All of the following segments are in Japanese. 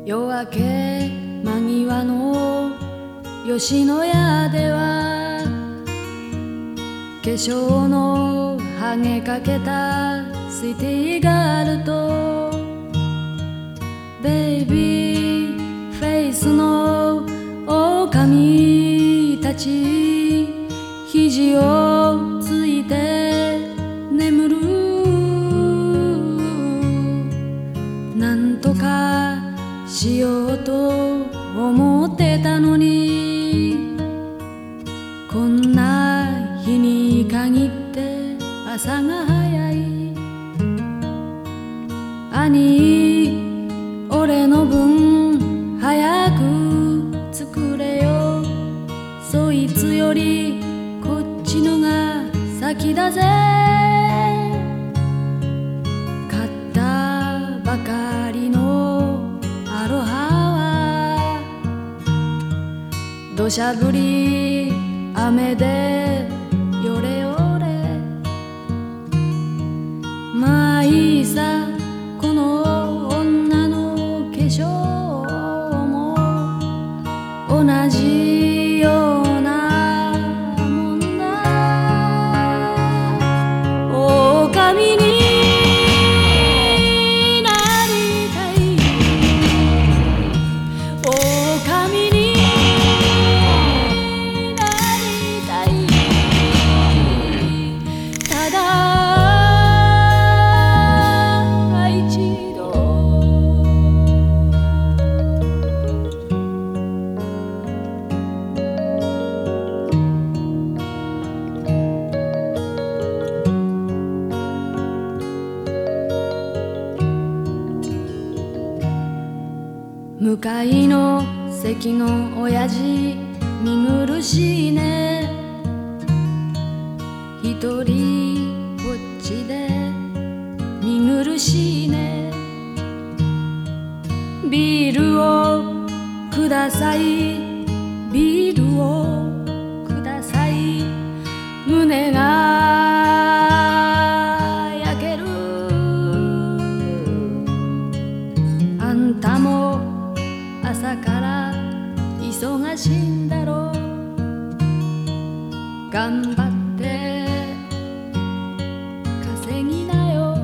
夜明け間際の吉野家では化粧のはげかけたスイティーガールとベイビーフェイスの狼たち肘をついて眠る。なんとかしようと思ってたのにこんな日に限って朝が早い。兄俺の分早く作れよ。そいつよりこっちのが先だぜ。買ったばかりのアロハは土砂降り雨でよれよれ。まあいいさこの女の化粧も同じようなもんだ。狼になりたい。狼になりたい。ただ向かいの席の親父見苦しいね。一人ぼっちで見苦しいね。ビールをください。ビールをください。胸が焼ける。あんたも朝から忙しいんだろう。頑張って稼ぎなよ。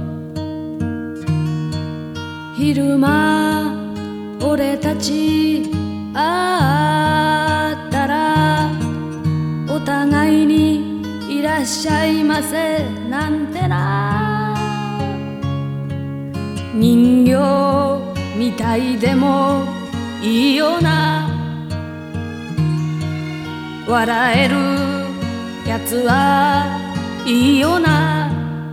昼間俺たち会ったらお互いにいらっしゃいませなんてな。人形みたいでもいいよな。笑えるやつはいいよな。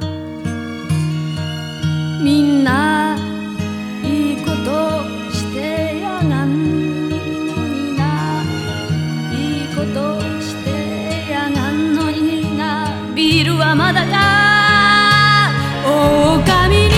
みんないいことしてやがんのにな。いいことしてやがんのにな。ビールはまだか。狼に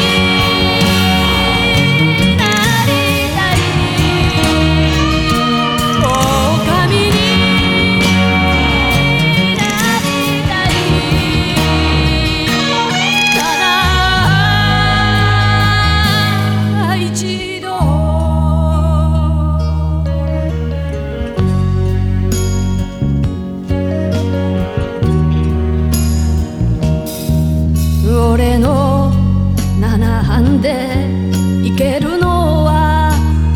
俺の七班で行けるのは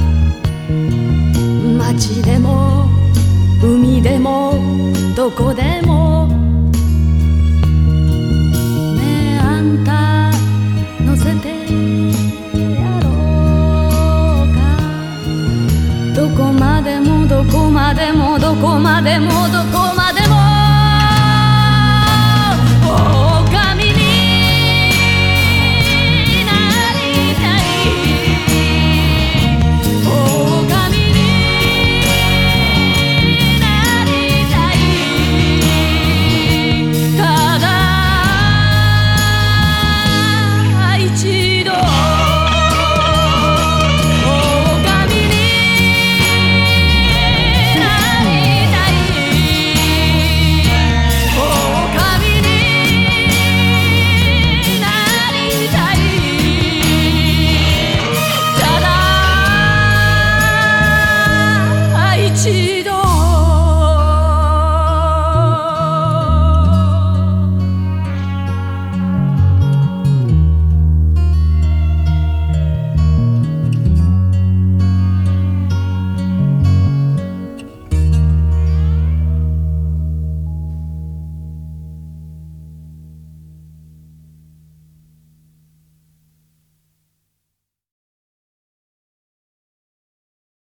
街でも海でもどこでも。ねえあんた乗せてやろうか。どこまでもどこまでもどこまでもどこまでも